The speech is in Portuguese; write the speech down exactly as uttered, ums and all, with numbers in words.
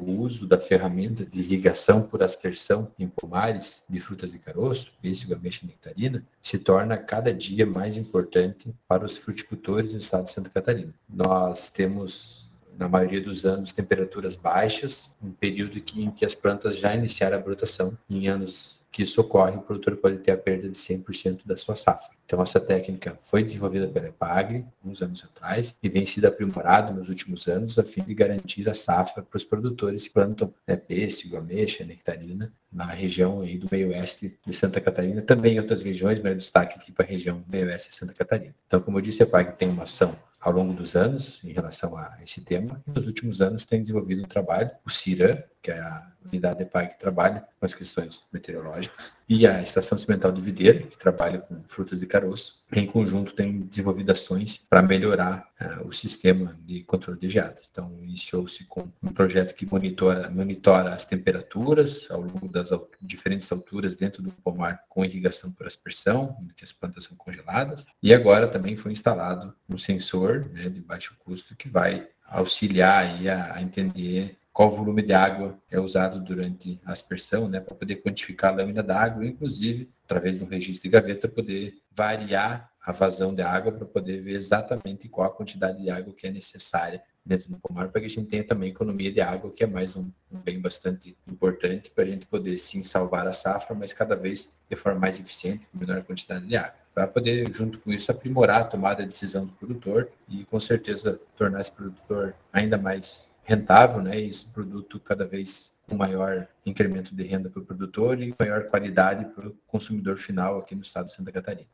o uso da ferramenta de irrigação por aspersão em pomares de frutas de caroço, pêssego, ameixa e nectarina, se torna cada dia mais importante para os fruticultores do estado de Santa Catarina. Nós temos, na maioria dos anos, temperaturas baixas, um período em que as plantas já iniciaram a brotação. Em anos que isso ocorre, o produtor pode ter a perda de cem por cento da sua safra. Então, essa técnica foi desenvolvida pela EPAGRE, uns anos atrás, e vem sido aprimorada nos últimos anos a fim de garantir a safra para os produtores que plantam, né, pêssego, ameixa, nectarina, na região aí do meio-oeste de Santa Catarina, também em outras regiões, mas destaque aqui para a região meio-oeste de Santa Catarina. Então, como eu disse, a EPAGRE tem uma ação ao longo dos anos em relação a esse tema, e nos últimos anos tem desenvolvido um trabalho, o CIRAM, que é a unidade da EPAGRE que trabalha com as questões meteorológicas, e a Estação Cimental de Videira, que trabalha com frutas de caroço, em conjunto tem desenvolvido ações para melhorar uh, o sistema de controle de geadas. Então, iniciou-se com um projeto que monitora, monitora as temperaturas ao longo das al- diferentes alturas dentro do pomar com irrigação por aspersão, em que as plantas são congeladas, e agora também foi instalado um sensor, né, de baixo custo que vai auxiliar aí a, a entender qual volume de água é usado durante a aspersão, né, para poder quantificar a lâmina d'água, inclusive, através de um registro de gaveta, poder variar a vazão de água para poder ver exatamente qual a quantidade de água que é necessária dentro do pomar, para que a gente tenha também economia de água, que é mais um, um bem bastante importante para a gente poder, sim, salvar a safra, mas cada vez de forma mais eficiente, com menor quantidade de água, para poder, junto com isso, aprimorar a tomada de decisão do produtor e, com certeza, tornar esse produtor ainda mais rentável, né, e esse produto cada vez com maior incremento de renda para o produtor e maior qualidade para o consumidor final aqui no estado de Santa Catarina.